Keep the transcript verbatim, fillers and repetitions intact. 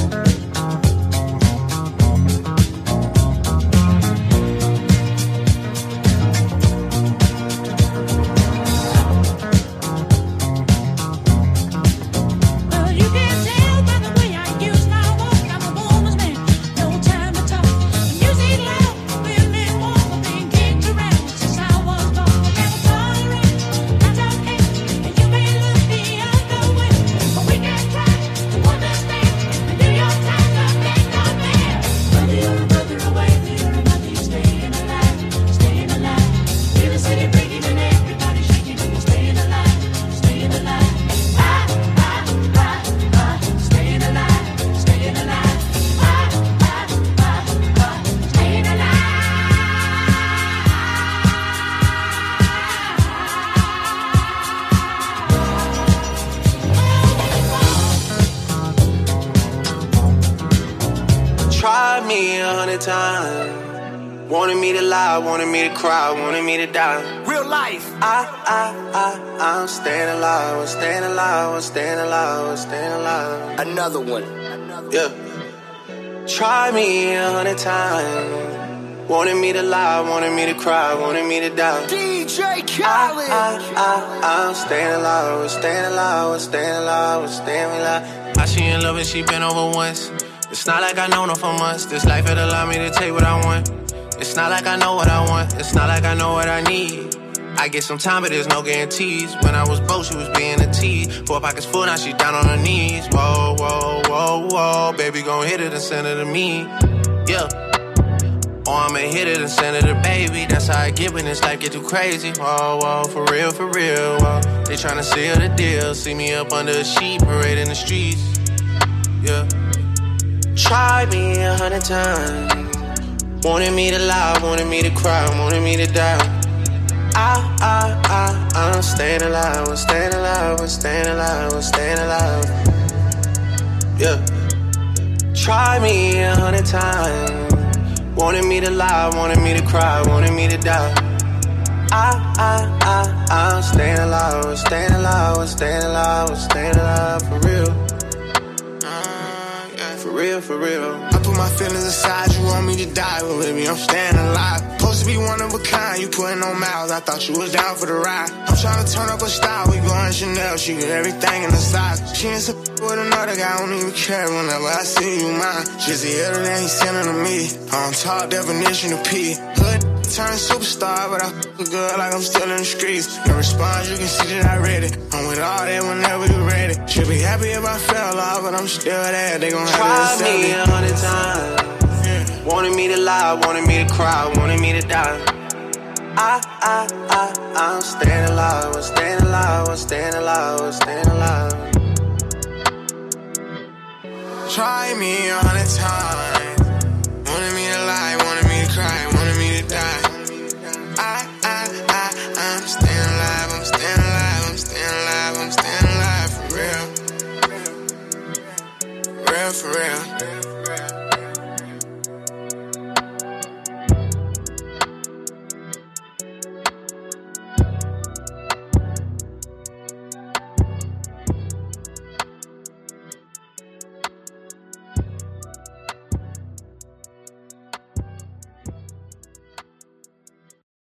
Tried me a hundred times. Wanted me to lie, wanted me to cry, wanted me to die. Real life. I, I, I, I'm staying alive, I'm staying alive, I'm staying alive, I'm staying alive. Another one. Yeah. Tried me a hundred times. Wanted me to lie, wanted me to cry, wanted me to die. D J Khaled. I, I, I, I'm staying alive, I'm staying alive, I'm staying alive, I'm staying alive. I she in love and she been over once. It's not like I know her for months. This life had allowed me to take what I want. It's not like I know what I want. It's not like I know what I need. I get some time, but there's no guarantees. When I was broke, she was being a tease. Four pockets full, now she down on her knees. Whoa, whoa, whoa, whoa. Baby gon' hit it and send it to me. Yeah. Or I'ma hit it and send it to baby. That's how I get when this life get too crazy. Whoa, whoa, for real, for real. Whoa. They tryna seal the deal. See me up under a sheet, parade in the streets. Yeah. Tried me a hundred times. Wanted me to lie, wanted me to cry, wanted me to die. I, I, I, I'm staying alive, I'm staying alive, I'm staying alive, I'm staying alive. Yeah. Tried me a hundred times. Wanted me to lie, wanted me to cry, wanted me to die. I, I, I, I'm staying alive, I'm staying alive, I'm staying alive, I'm staying alive for real. For real, for real. I put my feelings aside, you want me to die, but baby, I'm staying alive. Supposed to be one of a kind, you putting on miles, I thought you was down for the ride. I'm trying to turn up a style, we going Chanel, she get everything in the size. She ain't some with another guy, I don't even care whenever I see you mine. She's the other than he's sending to me, on top definition of P. Hood turn superstar, but I f*** a good like I'm still in the streets. No response, you can see that I read it. I'm with all that whenever you ready. Should be happy if I fell off, but I'm still there. They gon' have Tried to me a hundred times. Yeah. Wanted me to lie, wanted me to cry, wanted me to die. I, I, I, I'm staying alive, I'm staying alive, I'm staying alive, I'm staying alive. Try me a hundred times. Wanted me to lie, wanted me to cry, wanted me to die. I, I, I, I'm staying alive, I'm staying alive, I'm staying alive, I'm staying alive for real. Real, for real.